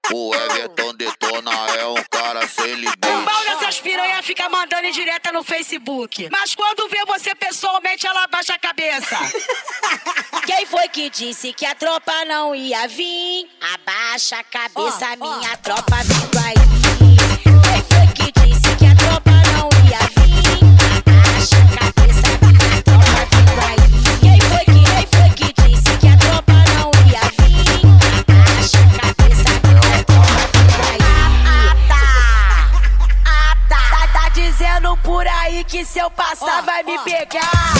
O Everton Detona é um cara sem limite. O pau dessas piranha fica mandando em direta no Facebook. Mas quando vê você pessoalmente, ela abaixa a cabeça. Quem foi que disse que a tropa não ia vir? Abaixa a cabeça, minha tropa vindo aí. Quem foi que disse que a tropa não ia vir? Abaixa a cabeça, minha tropa vindo aí. Quem foi que disse que a tropa não ia vir? Abaixa a cabeça, minha tropa vindo aí. Tá dizendo por aí que se eu passar vai me pegar.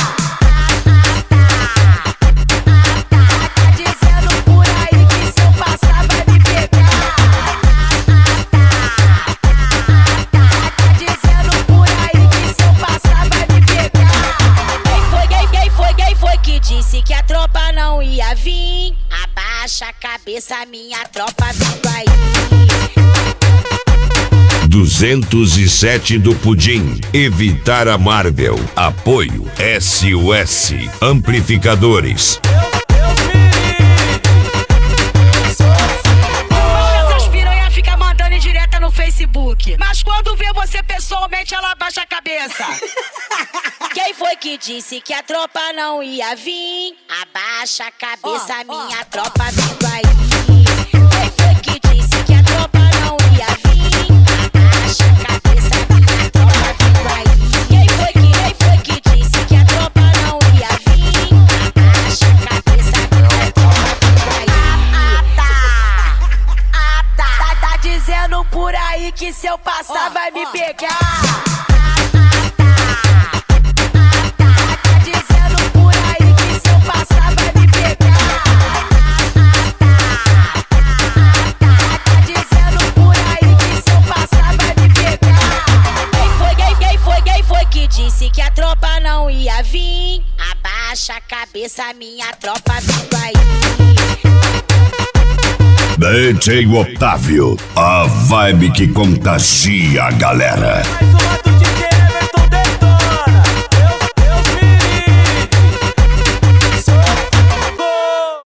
Disse que a tropa não ia vir. Abaixa a cabeça, minha tropa vindo aí. 207 do Pudim. Evitar a Marvel. Apoio SOS Amplificadores. Essas piranha fica mandando em direta no Facebook. Mas quando vê você pessoalmente, ela abaixa a cabeça. Quem foi que disse que a tropa não ia vir? Abaixa a cabeça, minha tropa vindo aí. Quem foi que disse que a tropa não ia vir? Abaixa a cabeça, minha tropa vindo aí. Quem foi que disse que a tropa não ia vir? Abaixa a cabeça, minha tropa vindo aí. Tá dizendo por aí que se eu passar vai me pegar. Disse que a tropa não ia vir. Abaixa a cabeça, minha tropa vindo aí. DJ Otávio, a vibe que contagia a galera.